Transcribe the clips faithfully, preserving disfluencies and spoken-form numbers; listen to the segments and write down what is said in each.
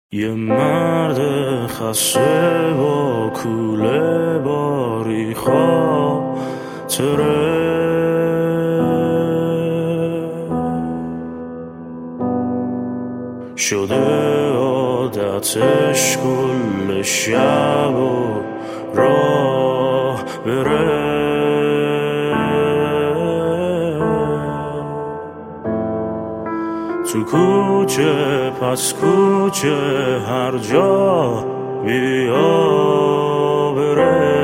یه مرد خسته با کوله باری خاطره شده عادتش کل شب و راه بره تو کوچه پس کوچه هر جا بیا بره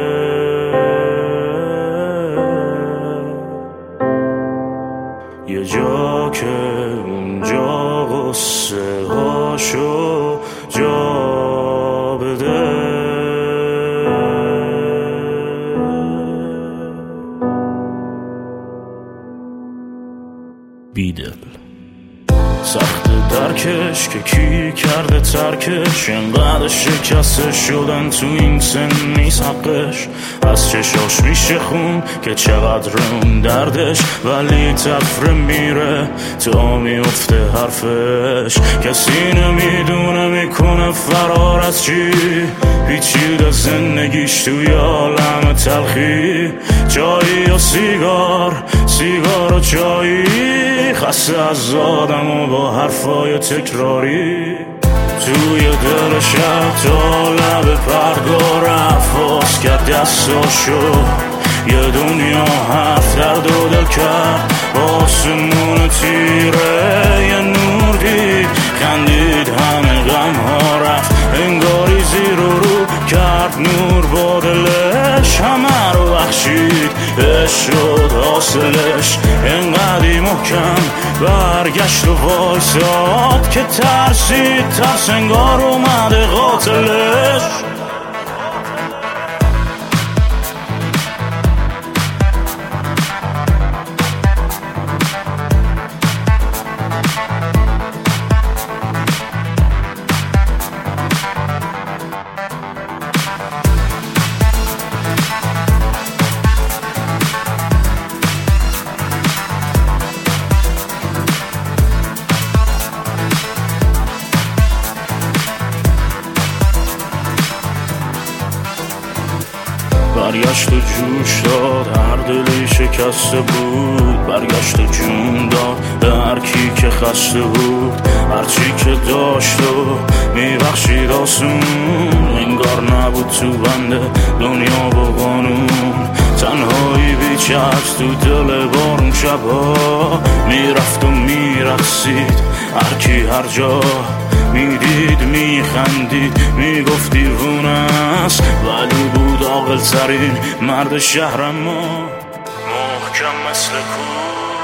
یه جا که اونجا قصه هاشو جا بده بیدل سخت درکش که کی کرده ترکش انقدر شکسته شدن تو این سن نیست حقش از چشاش میشه خون که چقدر اون دردش ولی تفره میره تا میفته حرفش کسی نمیدونه میکنه فرار از چی پیچیده زندگیش توی عالم تلخی چایی یا سیگار سیگار و چایی خسته از آدم و با حرفای تکراری توی دل شب تا لب پرگار افاس کرد دستاشو یه دنیا حرف درد و دل کرد آسمون تیره یه نور دید خندید همه غم ها رفت انگاری زیر و رو کرد نور با دلش همه رو بخشید اش شد حاصلش انقدی محکم برگشت و وایساد که ترسید ترس انگار اومده قاتلش برگشت و جوش داد هر دلی شکسته بود برگشت و جون داد به هر کی که خسته بود هرچی که داشت و میبخشید آسون انگار نبود تو بنده دنیا با قانون تنهایی بیچست تو دل بارون شبا میرفت و میرقصید هر کی هر جا میدید میخندید میگفت دیوونه است ولی بود عاقل ترین مرد شهر ما محکم مثل کو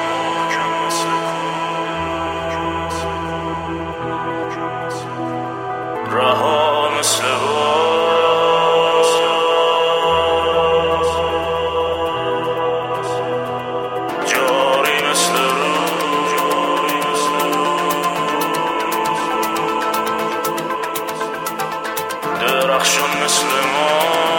رها مثل درخشان مثل ما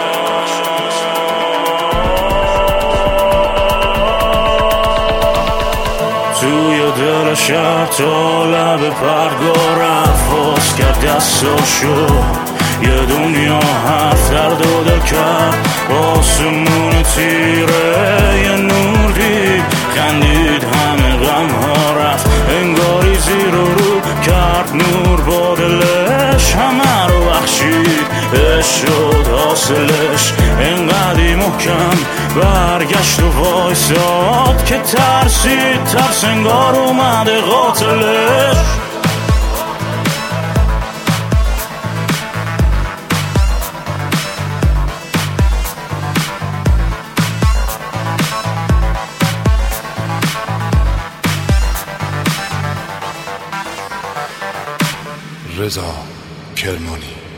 توی دل شهر تا لب پرگار افاس کرد دستاشو یه دنیا حرف درد و دل کرد آسمون تیره یه نور دید خندید همه غم ها رفت انگاری زیر و رو کرد نور با دلش همه رو بخشید اش شد حاصلش انقدی محکم برگشت و وایساد که ترسید ترس انگار اومده قاتلش رضا کرمانی.